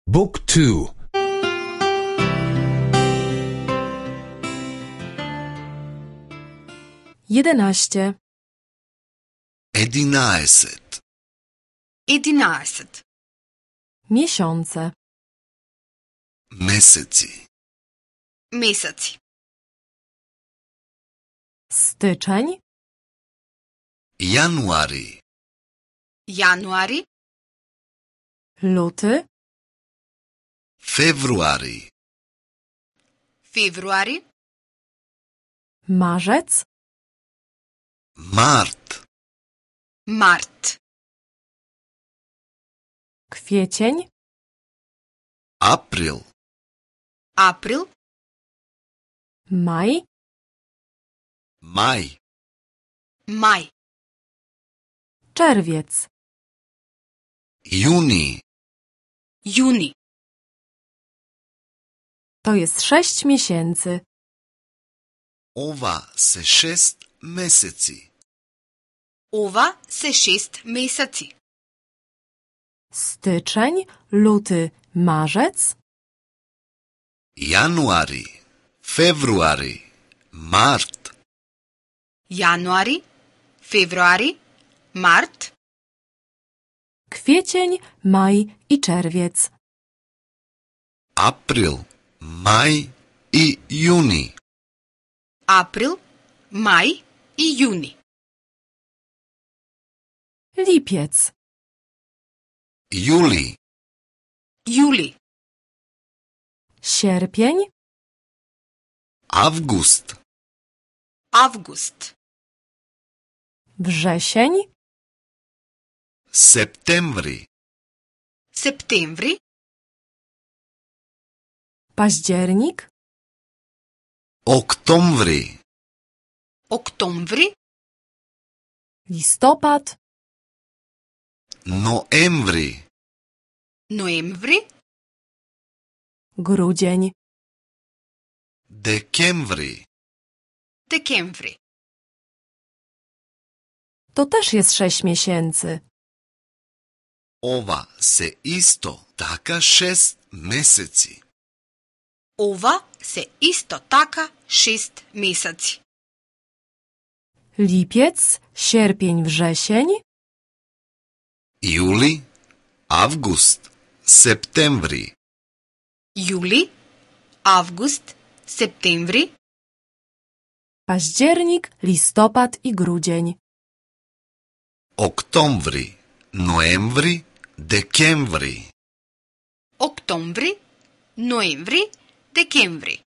Book 2. 11. 11. 11. Miesiące. Месеци. Месеци. Styczeń. Януари. Януари. Luty. Февруари. Февруари. Marzec. Март. Март. Kwiecień. Април. Април. Maj. Май. Май. Czerwiec. Юни. Юни. To jest 6 miesięcy. Ова се 6 месеци. Ова се 6 месеци. Styczeń, luty, marzec. Януари. Февруари. Март. Януари. Февруари. Март. Kwiecień, maj i czerwiec. Април. Май и юни. Април. Май и юни. Lipiec. Юли. Юли. Sierpień. Август. Август. Wrzesień. Септември. Септември. Październik. Октомври. Октомври. Listopad. Ноември. Ноември. Grudzień. Декември. Декември. To też jest 6 miesięcy. Ова се исто така 6 месеци. Ова се исто така 6 месеци. Lipiec, sierpień, wrzesień. Юли, август, септември. Юли. Август. Септември. Październik, listopad i grudzień. Октомври, ноември, декември. Октомври. Ноември. Декември.